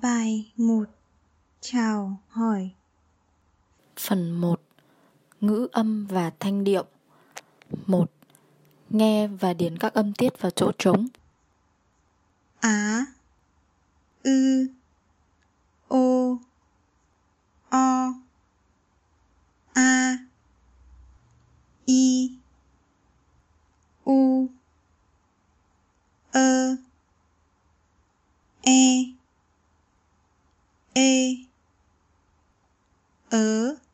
Bài 1. Chào hỏi. Phần 1. Ngữ âm và thanh điệu. 1. Nghe và điền các âm tiết vào chỗ trống. Á, ư, ô, o, a, i, u, ơ, e, ớ,